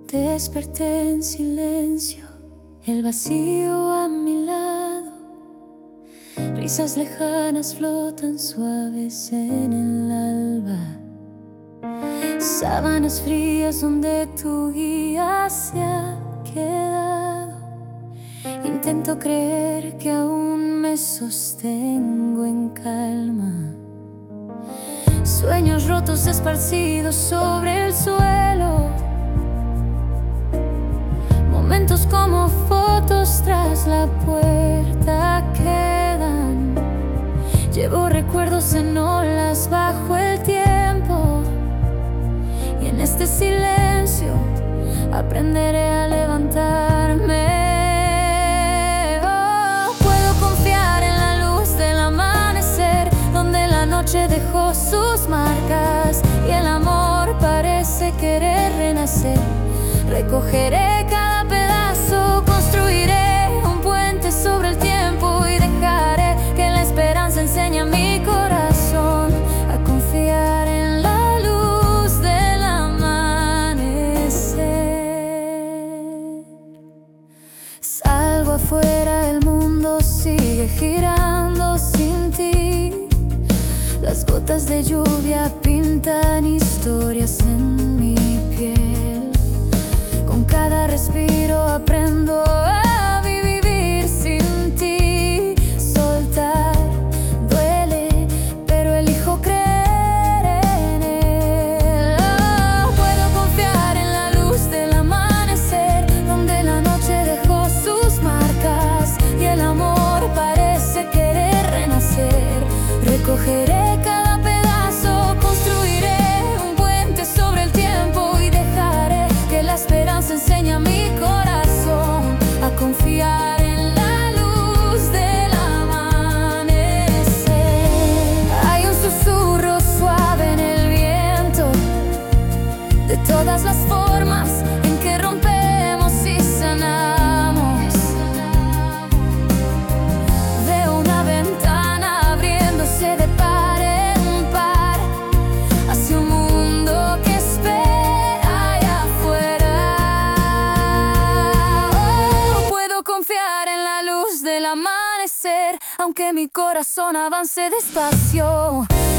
Desperté en silencio, el vacío a mi lado. Risas lejanas flotan suaves en el alba. Sábanas frías donde tu guía se ha quedado. Intento creer que aún me sostengo en calma. Sueños rotos esparcidos sobre el suelo. Momentos como fotos tras la puerta quedan. Llevo recuerdos en olas bajo el tiempo. Y en este silencio aprenderé a levantarme. Oh, puedo confiar en la luz del amanecer, donde la noche dejó sus marcas y el amor parece querer renacer. Recogeré cada pedazo, construiré un puente sobre el tiempo y dejaré que la esperanza enseñe a mi corazón a confiar en la luz del amanecer. Salgo afuera, el mundo sigue girando sin ti. Las gotas de lluvia pintan historias en mi piel. Con cada respiro aprendo a vivir sin ti. Soltar duele, pero elijo creer en él. Oh, puedo confiar en la luz del amanecer, donde la noche dejó sus marcas y el amor parece querer renacer. Recogeré cada pedazo, construiré un puente sobre el tiempo y dejaré que la esperanza enseña a mi corazón a confiar en la luz del amanecer. Hay un susurro suave en el viento de todas las formas en que rompemos y sanamos. Veo una ventana abriéndose de par en par hacia un mundo que espera allá afuera. Confiar en la luz del amanecer, aunque mi corazón avance despacio.